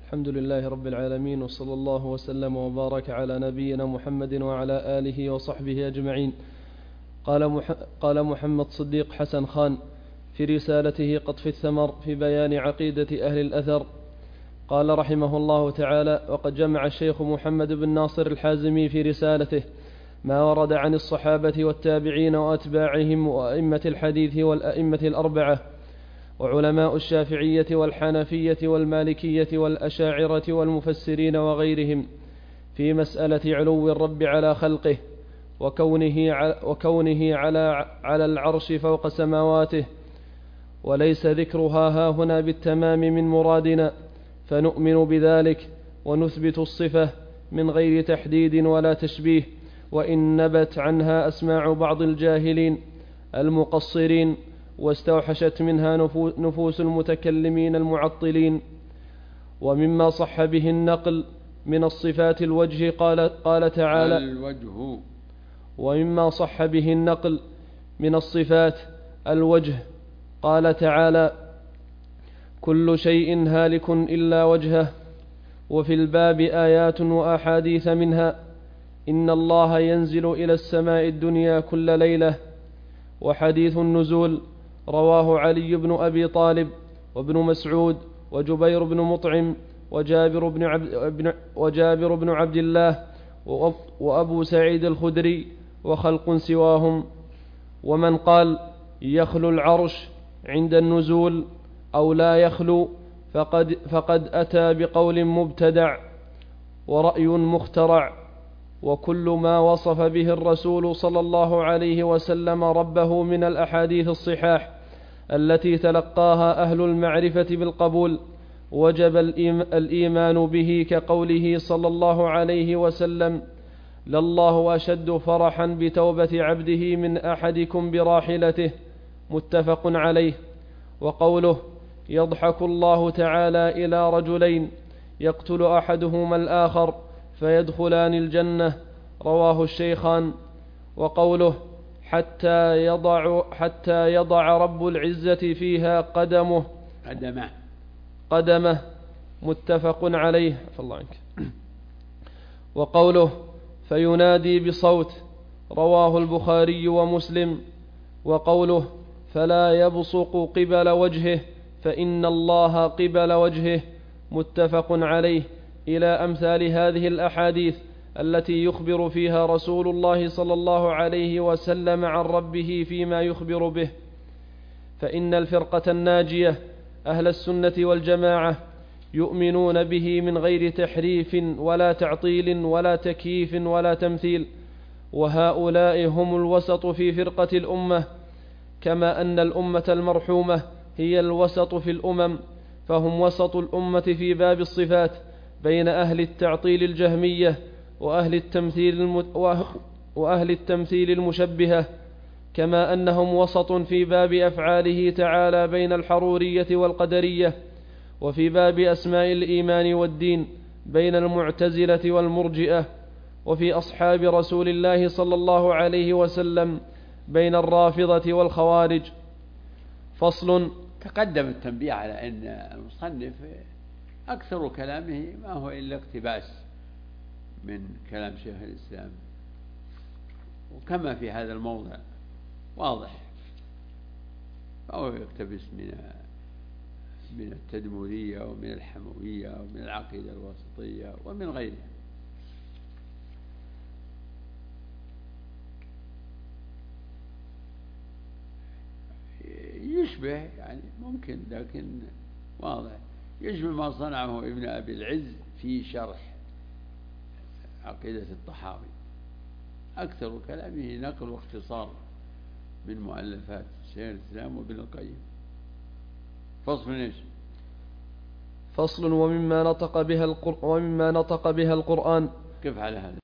الحمد لله رب العالمين، وصلى الله وسلم وبارك على نبينا محمد وعلى آله وصحبه أجمعين. قال محمد صديق حسن خان في رسالته قطف الثمر في بيان عقيدة أهل الأثر، قال رحمه الله تعالى: وقد جمع الشيخ محمد بن ناصر الحازمي في رسالته ما ورد عن الصحابة والتابعين وأتباعهم وأئمة الحديث والأئمة الأربعة وعلماء الشافعية والحنفية والمالكية والأشاعرة والمفسرين وغيرهم في مسألة علو الرب على خلقه وكونه على العرش فوق سماواته، وليس ذكرها هاهنا بالتمام من مرادنا، فنؤمن بذلك ونثبت الصفة من غير تحديد ولا تشبيه، وإن نبت عنها أسماع بعض الجاهلين المقصرين واستوحشت منها نفوس المتكلمين المعطلين. ومما صح به النقل من الصفات الوجه قال تعالى: الوجه. ومما صح به النقل من الصفات الوجه قال تعالى: كل شيء هالك إلا وجهه. وفي الباب آيات وأحاديث منها: إن الله ينزل إلى السماء الدنيا كل ليلة. وحديث النزول رواه علي بن أبي طالب وابن مسعود وجبير بن مطعم وجابر بن عبد الله وأبو سعيد الخدري وخلق سواهم. ومن قال يخلو العرش عند النزول أو لا يخلو فقد أتى بقول مبتدع ورأي مخترع. وكل ما وصف به الرسول صلى الله عليه وسلم ربه من الأحاديث الصحاح التي تلقاها أهل المعرفة بالقبول وجب الإيمان به، كقوله صلى الله عليه وسلم: لله أشد فرحا بتوبة عبده من أحدكم براحلته، متفق عليه. وقوله: يضحك الله تعالى إلى رجلين يقتل أحدهما الآخر فيدخلان الجنة، رواه الشيخان. وقوله: حتى يضع رب العزة فيها قدمه، متفق عليه. عفى الله عنك. وقوله: فينادي بصوت، رواه البخاري ومسلم. وقوله: فلا يبصق قبل وجهه فإن الله قبل وجهه، متفق عليه، إلى أمثال هذه الأحاديث التي يخبر فيها رسول الله صلى الله عليه وسلم عن ربه فيما يخبر به. فإن الفرقة الناجية أهل السنة والجماعة يؤمنون به من غير تحريف ولا تعطيل ولا تكييف ولا تمثيل، وهؤلاء هم الوسط في فرقة الأمة، كما أن الأمة المرحومة هي الوسط في الأمم، فهم وسط الأمة في باب الصفات بين أهل التعطيل الجهمية وأهل التمثيل المشبهة، كما أنهم وسط في باب أفعاله تعالى بين الحرورية والقدرية، وفي باب أسماء الإيمان والدين بين المعتزلة والمرجئة، وفي أصحاب رسول الله صلى الله عليه وسلم بين الرافضة والخوارج. فصل. تقدم التنبيه على أن المصنف أكثر كلامه ما هو إلا اقتباس من كلام شيخ الإسلام، وكما في هذا الموضع واضح، فهو يقتبس من التدمرية ومن الحموية ومن العقيدة الواسطية ومن غيرها. يشبه يعني ممكن، لكن واضح يشبه ما صنعه ابن أبي العز في شرح عقيدة الطحاوي، أكثر كلامه نقل واختصار من مؤلفات شيخ الإسلام وابن القيم. فصل إيش؟ فصل. ومما نطق بها القرآن. كيف على هذا؟